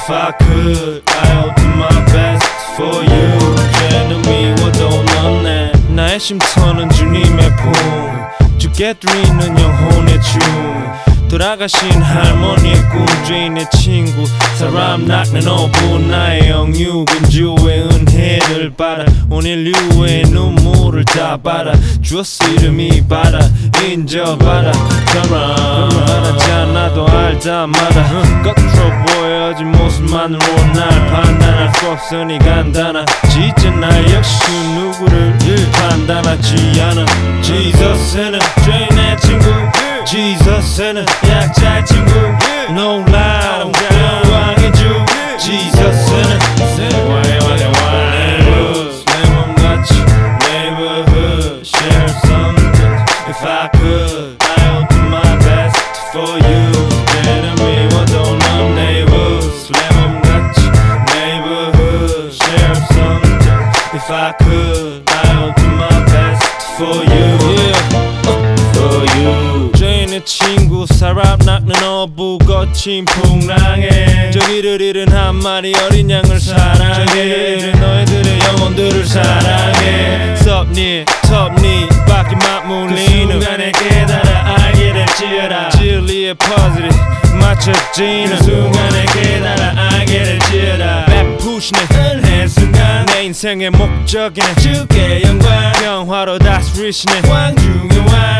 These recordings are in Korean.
If I could, I'll do my best for you. 죄는 미워도 넌 내 나의 쉼터는 주님의 품, 주께 드리는 영혼의 춤, 돌아가신 할머니의 꿈, 죄인의 친구, 사람 낚는 어부, 나의 영육은 주의 은혜를 받아 온 인류의 눈물을 다 받아 주었어 이름이 받아 인정받아. 사람 알았지 않아도 알다마다 겉으로 보여진 모습만으로 날 판단할 수 없으니 간단하지 날 역시 누구를 판단하지 않아. 지저스는 죄인의 친구, 지저스는 약자의 친구, 놀라운 영광의 주. 지저스는 왕의 neighbors, 내 몸같이 neighborhood, share something. If I could, I'll do my best for you. 죄는 미워도 넌 neighbors, 내 몸같이 neighborhood, share something. If I could, I'll do my best for you. For you. 죄인의 친구, 사람 낚는 어부, 거친 풍랑에 저기를 잃은 한 마리 어린 양을 사랑해. 저기를 잃은 너희들의 영혼들을 사랑해. 섭니 밖에 맞물리는 그 순간에 깨달아 알게 될지어다. 진리의 퍼즐이 맞춰지는 그 순간에 깨달아 알게 될지어다. 베푸시는 은혜 순간 내 인생의 목적이네. 주께 영광 평화로 다스리시네. 왕 중의 왕,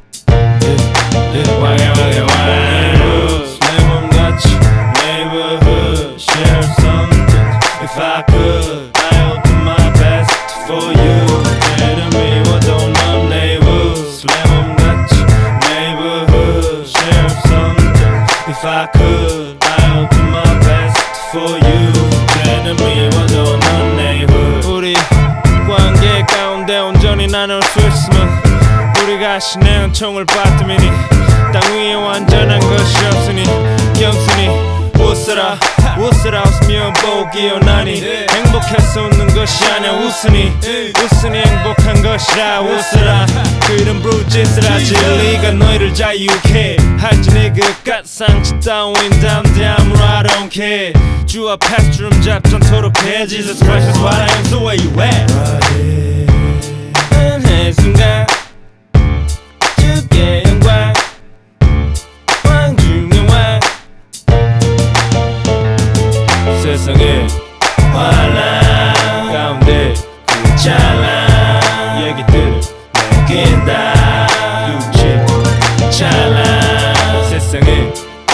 왕의 neighbors, 내 몸같이 neighborhood, share something. If I could, I'll do my best for you. 죄는 미워도 넌 neighbors, 내 몸같이 neighborhood, share something. If I could, I'll do my best for you. 죄는 미워도 넌 neighbor. 우리 관계 가운데 온전히 나눌 수 있으면 우리가 신의 은총을 받음이니 땅 위에 완전한 것이 없으니 겸손히 웃어라 웃으며 복이 오나니. 행복해서 웃는 것이 아니야 웃으니 행복한 것이라. 웃어라 그 이름 부르짖으라. 진리가 너희를 자유케 할지 내 그깟 상처 따윈 담대 아무로 I don't care. 주 앞에서 주름 잡전토록 해. Jesus Christ is what I am, so where you at? 은혜 순간 주께 영광, 왕 중의 왕, 세상의 환란 가운데 그 찬란 얘기들을 남긴다. 육체 찬란 세상의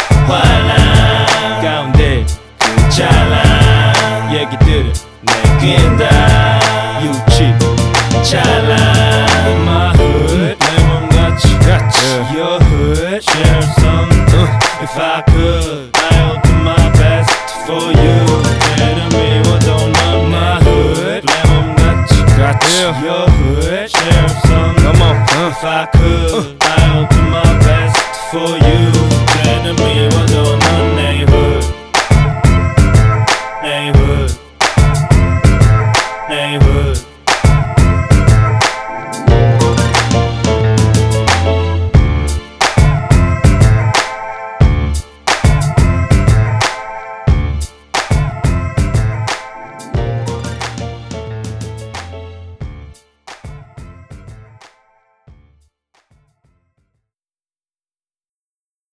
환란 가운데 그 찬란 얘기들을 남긴다. 육체 찬란. My hood, 내 몸같이 your hood, share something. If I could, I'll do my best for you. 죄는 미워도 넌 my hood, 내 몸같이 your hood, share something. If I could,